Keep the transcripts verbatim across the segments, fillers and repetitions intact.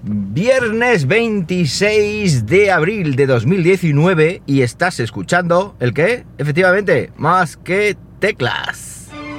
Viernes veintiséis de abril de dos mil diecinueve y estás escuchando ¿el qué? Efectivamente, Más que Teclas.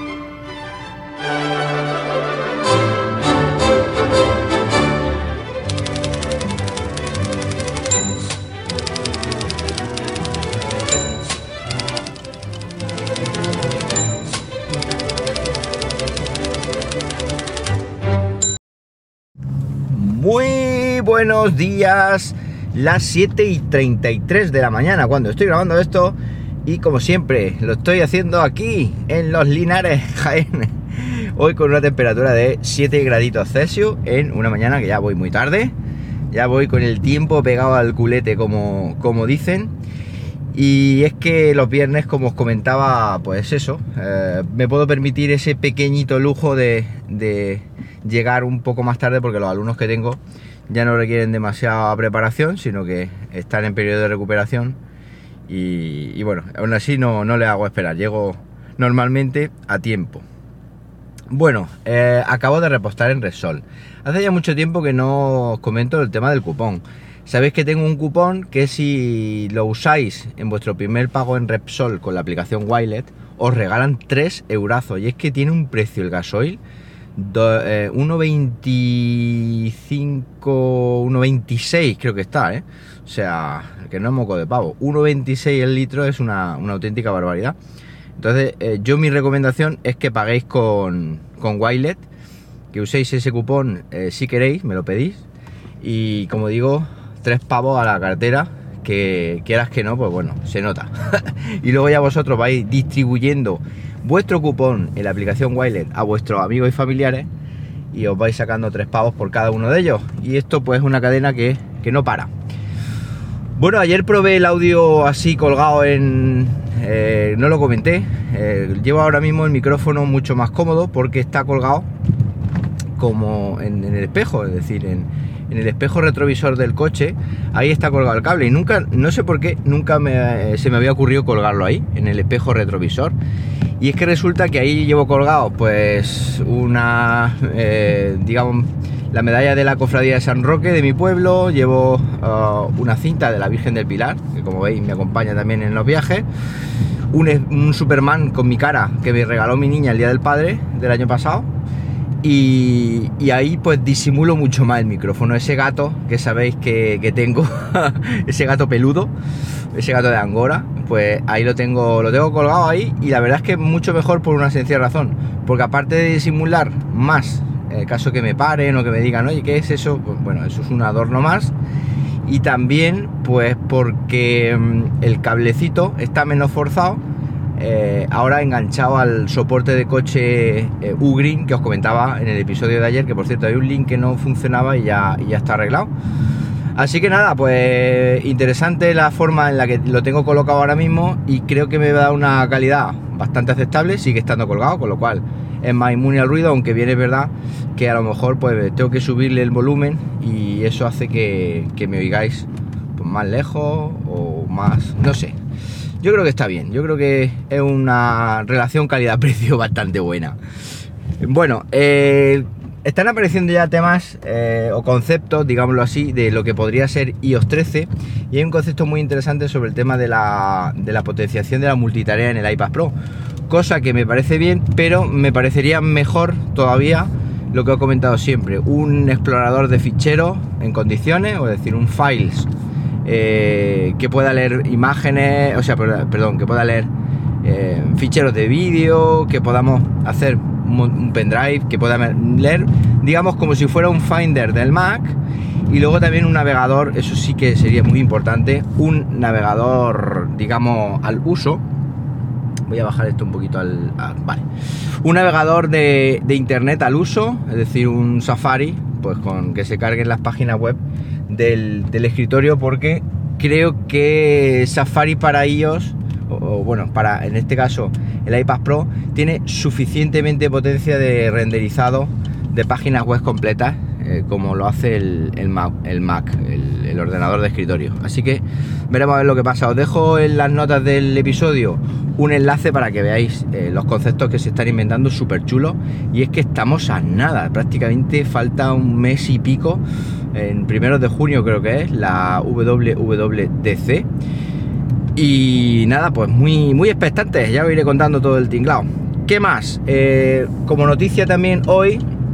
Muy buenos días, las siete y treinta y tres de la mañana cuando estoy grabando esto y como siempre lo estoy haciendo aquí en Los Linares, Jaén, hoy con una temperatura de siete graditos Celsius en una mañana que ya voy muy tarde, ya voy con el tiempo pegado al culete como, como dicen. Y es que los viernes, como os comentaba, pues eso, eh, me puedo permitir ese pequeñito lujo de, de llegar un poco más tarde porque los alumnos que tengo ya no requieren demasiada preparación, sino que están en periodo de recuperación y, y bueno, aún así no, no les hago esperar, llego normalmente a tiempo. Bueno, eh, acabo de repostar en Repsol. Hace ya mucho tiempo que no os comento el tema del cupón. Sabéis que tengo un cupón que si lo usáis en vuestro primer pago en Repsol con la aplicación Wilet, os regalan tres eurazos. Y es que tiene un precio el gasoil, eh, uno veinticinco, uno veintiséis creo que está, ¿eh? O sea, que no es moco de pavo. uno veintiséis el litro es una, una auténtica barbaridad. Entonces, eh, yo mi recomendación es que paguéis con, con Wilet, que uséis ese cupón eh, si queréis, me lo pedís. Y como digo, tres pavos a la cartera, que quieras que no, pues bueno, se nota. Y luego ya vosotros vais distribuyendo vuestro cupón en la aplicación Wilet a vuestros amigos y familiares y os vais sacando tres pavos por cada uno de ellos. Y esto pues es una cadena que, que no para. Bueno, ayer probé el audio así colgado en... Eh, no lo comenté, eh, llevo ahora mismo el micrófono mucho más cómodo porque está colgado como en, en el espejo, es decir, en... en el espejo retrovisor del coche, ahí está colgado el cable y nunca, no sé por qué, nunca me, se me había ocurrido colgarlo ahí, en el espejo retrovisor. Y es que resulta que ahí llevo colgado pues una, eh, digamos, la medalla de la Cofradía de San Roque de mi pueblo, llevo uh, una cinta de la Virgen del Pilar, que como veis me acompaña también en los viajes, un, un Superman con mi cara que me regaló mi niña el Día del Padre del año pasado. Y, y ahí pues disimulo mucho más el micrófono, ese gato que sabéis que, que tengo, ese gato peludo, ese gato de Angora, pues ahí lo tengo, lo tengo colgado ahí y la verdad es que es mucho mejor por una sencilla razón, porque aparte de disimular más, en el caso que me paren o que me digan, oye, ¿qué es eso? Pues bueno, eso es un adorno más. Y también pues porque el cablecito está menos forzado. Eh, ahora enganchado al soporte de coche eh, U-Green que os comentaba en el episodio de ayer, que por cierto hay un link que no funcionaba y ya, y ya está arreglado. Así que nada, pues interesante la forma en la que lo tengo colocado ahora mismo y creo que me da una calidad bastante aceptable, sigue estando colgado, con lo cual es más inmune al ruido, aunque bien es verdad que a lo mejor pues tengo que subirle el volumen y eso hace que, que me oigáis pues, más lejos o más, no sé. Yo creo que está bien, yo creo que es una relación calidad-precio bastante buena. Bueno, eh, están apareciendo ya temas eh, o conceptos, digámoslo así, de lo que podría ser i o ese trece. Y hay un concepto muy interesante sobre el tema de la, de la potenciación de la multitarea en el iPad Pro. Cosa que me parece bien, pero me parecería mejor todavía lo que he comentado siempre. Un explorador de ficheros en condiciones, o es decir, un files. Eh, que pueda leer imágenes, o sea, perdón, que pueda leer eh, ficheros de vídeo, que podamos hacer un, un pendrive, que pueda leer, digamos, como si fuera un Finder del Mac. Y luego también un navegador, eso sí que sería muy importante, un navegador, digamos, al uso. Voy a bajar esto un poquito al... al vale. Un navegador de, de internet al uso, es decir, un Safari, pues con que se carguen las páginas web del, del escritorio, porque creo que Safari para iOS, o, o bueno, para en este caso el iPad Pro, tiene suficientemente potencia de renderizado de páginas web completas, eh, como lo hace el, el Mac, el, Mac el, el ordenador de escritorio. Así que veremos a ver lo que pasa. Os dejo en las notas del episodio un enlace para que veáis eh, los conceptos que se están inventando, súper chulos. Y es que estamos a nada, prácticamente falta un mes y pico en primeros de junio creo que es, la W W D C. Y nada, pues muy, muy expectantes, ya os iré contando todo el tinglao. ¿Qué más? Eh, como noticia también hoy,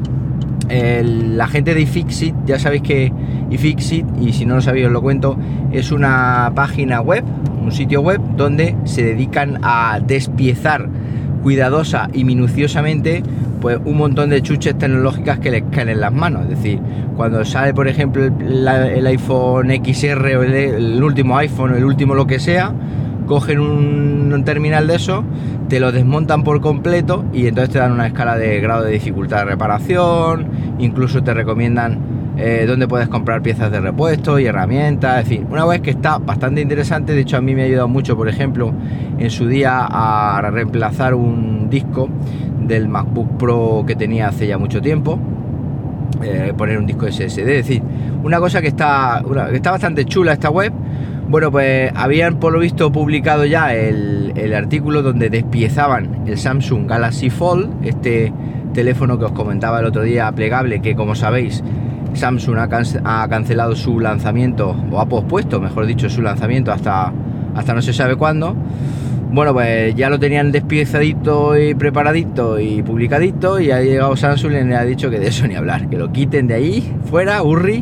el, la gente de iFixit, ya sabéis que iFixit, y si no lo sabéis os lo cuento, es una página web, un sitio web donde se dedican a despiezar cuidadosa y minuciosamente pues un montón de chuches tecnológicas que les caen en las manos. Es decir, cuando sale por ejemplo el, el iPhone X R o el, el último iPhone o el último lo que sea, cogen un, un terminal de eso, te lo desmontan por completo y entonces te dan una escala de grado de dificultad de reparación, incluso te recomiendan eh, dónde puedes comprar piezas de repuesto y herramientas, en fin, una web que está bastante interesante. De hecho a mí me ha ayudado mucho, por ejemplo, en su día a reemplazar un disco del MacBook Pro que tenía hace ya mucho tiempo, eh, poner un disco S S D, es decir, una cosa que está, una, que está bastante chula esta web. Bueno, pues habían por lo visto publicado ya el, el artículo donde despiezaban el Samsung Galaxy Fold, este teléfono que os comentaba el otro día, plegable, que como sabéis Samsung ha, can ha cancelado su lanzamiento, o ha pospuesto, mejor dicho, su lanzamiento hasta, hasta no se sabe cuándo. Bueno, pues ya lo tenían despiezadito y preparadito y publicadito, y ha llegado Samsung y le ha dicho que de eso ni hablar, que lo quiten de ahí, fuera, hurri.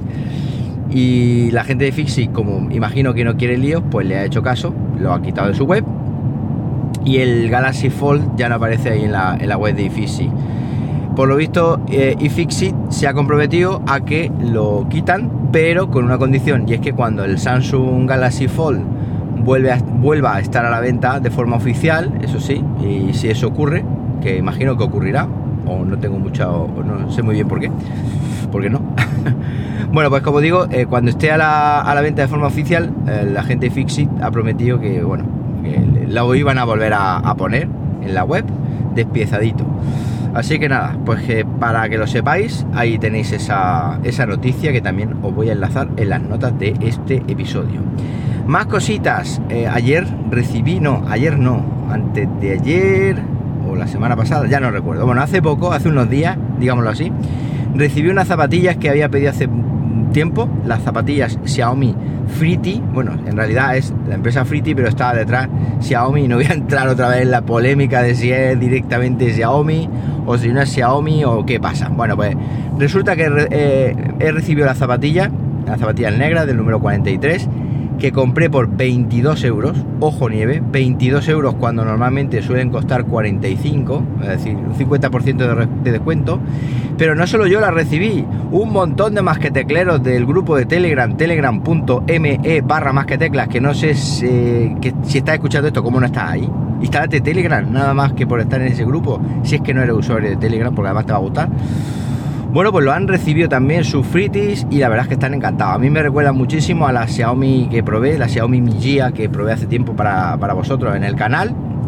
Y la gente de iFixit, como imagino que no quiere líos, pues le ha hecho caso, lo ha quitado de su web y el Galaxy Fold ya no aparece ahí en la, en la web de iFixit. Por lo visto, eh, iFixit se ha comprometido a que lo quitan, pero con una condición, y es que cuando el Samsung Galaxy Fold vuelve a, vuelva a estar a la venta de forma oficial, eso sí, y si eso ocurre, que imagino que ocurrirá, o no tengo mucha, o no sé muy bien por qué, porque no. Bueno, pues como digo, eh, cuando esté a la, a la venta de forma oficial, eh, la gente de iFixit ha prometido que, bueno, que lo iban a volver a, a poner en la web despiezadito. Así que nada, pues que para que lo sepáis, ahí tenéis esa, esa noticia que también os voy a enlazar en las notas de este episodio. Más cositas, eh, ayer recibí, no, ayer no, antes de ayer o la semana pasada, ya no recuerdo, bueno, hace poco, hace unos días, digámoslo así, recibí unas zapatillas que había pedido hace tiempo, las zapatillas Xiaomi Freety. Bueno, en realidad es la empresa Freety, pero estaba detrás Xiaomi, y no voy a entrar otra vez en la polémica de si es directamente Xiaomi o si no es Xiaomi o qué pasa. Bueno, pues resulta que eh, he recibido las zapatillas, las zapatillas negras del número cuarenta y tres, que compré por veintidós euros, ojo nieve, veintidós euros cuando normalmente suelen costar cuarenta y cinco, es decir, un cincuenta por ciento de, de descuento. Pero no solo yo las recibí, un montón de masquetecleros del grupo de Telegram, telegram punto me barra masqueteclas, que no sé si, que, si estás escuchando esto, ¿cómo no estás ahí? Instálate Telegram, nada más que por estar en ese grupo, si es que no eres usuario de Telegram, porque además te va a gustar. Bueno, pues lo han recibido también sus Freeties y la verdad es que están encantados. A mí me recuerda muchísimo a la Xiaomi que probé, la Xiaomi Mi Gia que probé hace tiempo para, para vosotros en el canal.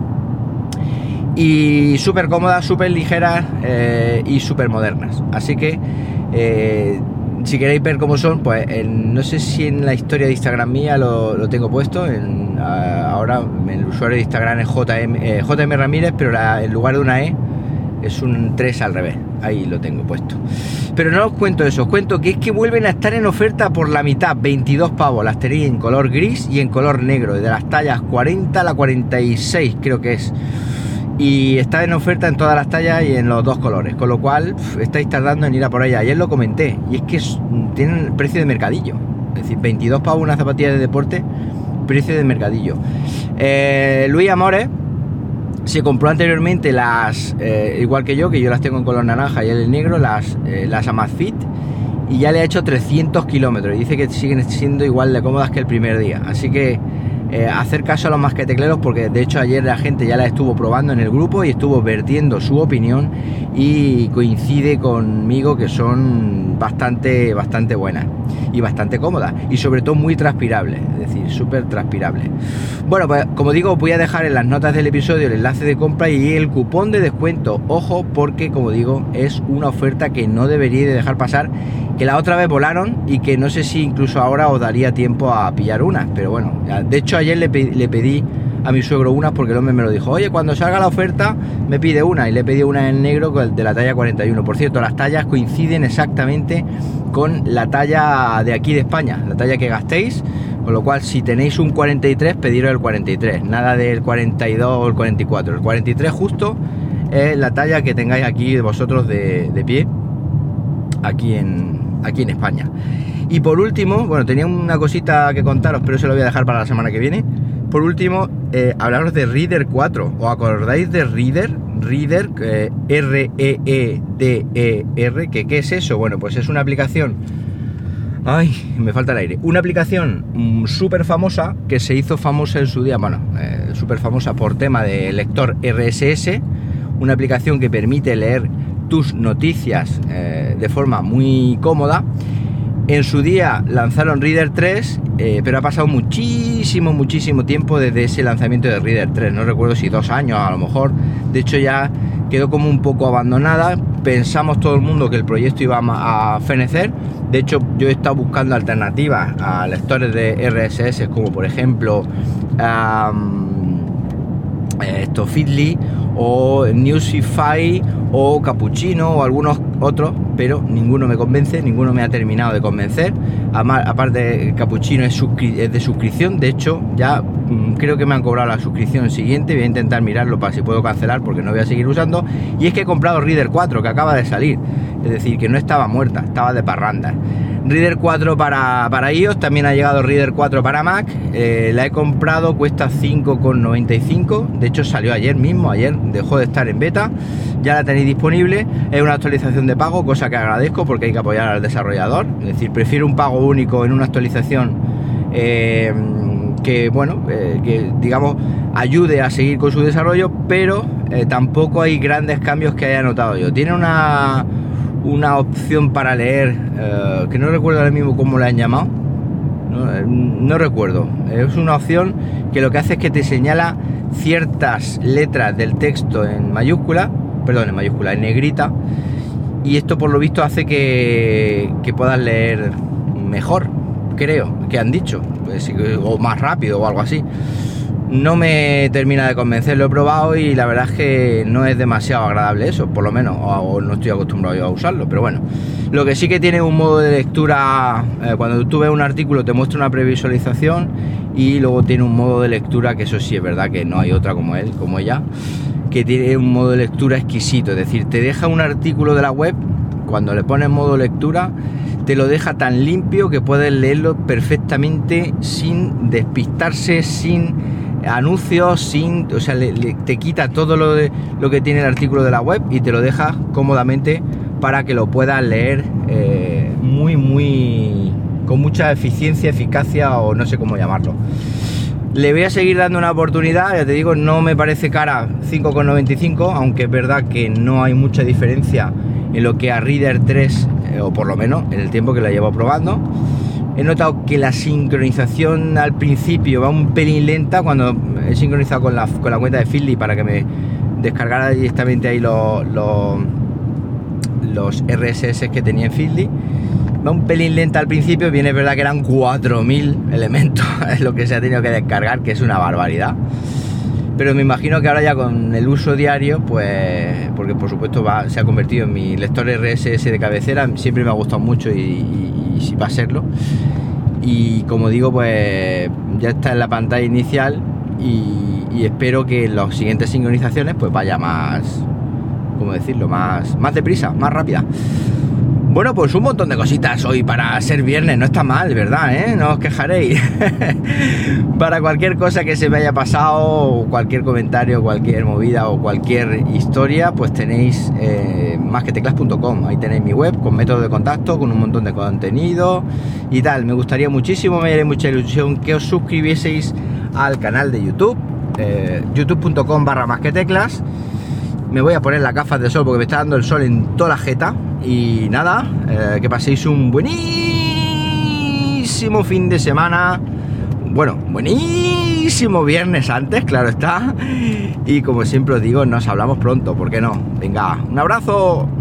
Y súper cómodas, súper ligeras eh, y súper modernas. Así que eh, si queréis ver cómo son, pues en, no sé si en la historia de Instagram mía lo, lo tengo puesto. En, a, ahora el usuario de Instagram es J M, eh, J M Ramírez, pero la, en lugar de una E es un tres al revés. Ahí lo tengo puesto. Pero no os cuento eso, os cuento que es que vuelven a estar en oferta por la mitad, veintidós pavos. Las tenéis en color gris y en color negro, de las tallas cuarenta a la cuarenta y seis creo que es. Y está en oferta en todas las tallas y en los dos colores, con lo cual pff, estáis tardando en ir a por ella. Ayer lo comenté, y es que es, tienen precio de mercadillo. Es decir, veintidós pavos una zapatilla de deporte, precio de mercadillo. eh, Luis Amores se compró anteriormente las, eh, igual que yo, que yo las tengo en color naranja y el negro, las, eh, las Amazfit, y ya le ha hecho trescientos kilómetros y dice que siguen siendo igual de cómodas que el primer día. Así que eh, hacer caso a los masquetecleros, porque de hecho ayer la gente ya la estuvo probando en el grupo y estuvo vertiendo su opinión y coincide conmigo que son bastante, bastante buenas y bastante cómodas y sobre todo muy transpirables, es decir, súper transpirables. Bueno, pues como digo, voy a dejar en las notas del episodio el enlace de compra y el cupón de descuento. Ojo, porque como digo, es una oferta que no deberíais de dejar pasar, que la otra vez volaron y que no sé si incluso ahora os daría tiempo a pillar una, pero bueno, de hecho ayer le pedí, le pedí a mi suegro unas porque el hombre me lo dijo, oye, cuando salga la oferta me pide una, y le pedí una en negro de la talla cuarenta y uno. Por cierto, las tallas coinciden exactamente con la talla de aquí de España, la talla que gastéis, con lo cual si tenéis un cuarenta y tres, pediros el cuarenta y tres, nada del cuarenta y dos o el cuarenta y cuatro, el cuarenta y tres justo es la talla que tengáis aquí vosotros de, de pie, aquí en, aquí en España. Y por último, bueno, tenía una cosita que contaros, pero eso lo voy a dejar para la semana que viene. Por último, eh, hablaros de Reader cuatro. ¿Os acordáis de Reader? Reader, eh, R E E D E R, que ¿qué es eso? Bueno, pues es una aplicación... Ay, me falta el aire. Una aplicación mmm, súper famosa, que se hizo famosa en su día, bueno, eh, súper famosa por tema de lector R S S. Una aplicación que permite leer tus noticias eh, de forma muy cómoda. En su día lanzaron Reader tres, eh, pero ha pasado muchísimo, muchísimo tiempo desde ese lanzamiento de Reader tres. No recuerdo si dos años a lo mejor. De hecho ya quedó como un poco abandonada. Pensamos todo el mundo que el proyecto iba a fenecer. De hecho, yo he estado buscando alternativas a lectores de R S S, como por ejemplo um, esto, Feedly o Newsify o Cappuccino o algunos otros, pero ninguno me convence, ninguno me ha terminado de convencer. Aparte, Cappuccino es, es de suscripción, de hecho ya mmm, creo que me han cobrado la suscripción siguiente. Voy a intentar mirarlo para si puedo cancelar, porque no voy a seguir usando. Y es que he comprado Reader cuatro, que acaba de salir, es decir, que no estaba muerta, estaba de parranda. Reader cuatro para, para iOS, también ha llegado Reader cuatro para Mac. Eh, la he comprado, cuesta cinco con noventa y cinco. De hecho salió ayer mismo, ayer dejó de estar en beta. Ya la tenéis disponible. Es una actualización de pago, cosa que agradezco porque hay que apoyar al desarrollador. Es decir, prefiero un pago único en una actualización eh, que, bueno, eh, que digamos ayude a seguir con su desarrollo, pero eh, tampoco hay grandes cambios que haya notado yo. Tiene una... una opción para leer, eh, que no recuerdo ahora mismo cómo la han llamado, no, eh, no recuerdo, es una opción que lo que hace es que te señala ciertas letras del texto en mayúscula, perdón, en mayúscula, en negrita, y esto por lo visto hace que, que puedas leer mejor, creo, que han dicho, o más rápido o algo así. No me termina de convencer, lo he probado y la verdad es que no es demasiado agradable eso, por lo menos, o, o no estoy acostumbrado yo a usarlo, pero bueno. Lo que sí que tiene un modo de lectura, eh, cuando tú ves un artículo te muestra una previsualización y luego tiene un modo de lectura, que eso sí es verdad que no hay otra como él, como ella, que tiene un modo de lectura exquisito, es decir, te deja un artículo de la web, cuando le pones modo lectura, te lo deja tan limpio que puedes leerlo perfectamente sin despistarse, sin anuncios, sin, o sea, le, le, te quita todo lo, de, lo que tiene el artículo de la web y te lo deja cómodamente para que lo puedas leer eh, muy, muy, con mucha eficiencia, eficacia o no sé cómo llamarlo. Le voy a seguir dando una oportunidad, ya te digo, no me parece cara cinco con noventa y cinco, aunque es verdad que no hay mucha diferencia en lo que a Reader tres, eh, o por lo menos en el tiempo que la llevo probando. He notado que la sincronización al principio va un pelín lenta cuando he sincronizado con la, con la cuenta de Feedly para que me descargara directamente ahí los, los, los R S S que tenía en Feedly. Va un pelín lenta al principio, bien es verdad que eran cuatro mil elementos, es lo que se ha tenido que descargar, que es una barbaridad. Pero me imagino que ahora ya con el uso diario, pues, porque por supuesto va, se ha convertido en mi lector R S S de cabecera, siempre me ha gustado mucho y, y, y va a serlo. Y como digo, pues ya está en la pantalla inicial y, y espero que en las siguientes sincronizaciones pues vaya más, ¿cómo decirlo? Más, más deprisa, más rápida. Bueno, pues un montón de cositas hoy para ser viernes, no está mal, ¿verdad? ¿Eh? No os quejaréis. Para cualquier cosa que se me haya pasado, cualquier comentario, cualquier movida o cualquier historia, pues tenéis eh, más que teclas punto com. Ahí tenéis mi web con método de contacto, con un montón de contenido y tal. Me gustaría muchísimo, me haría mucha ilusión que os suscribieseis al canal de YouTube, eh, youtube punto com barra más que teclas. Me voy a poner las gafas de sol porque me está dando el sol en toda la jeta. Y nada, eh, que paséis un buenísimo fin de semana. Bueno, buenísimo viernes antes, claro está. Y como siempre os digo, nos hablamos pronto, ¿por qué no? Venga, un abrazo.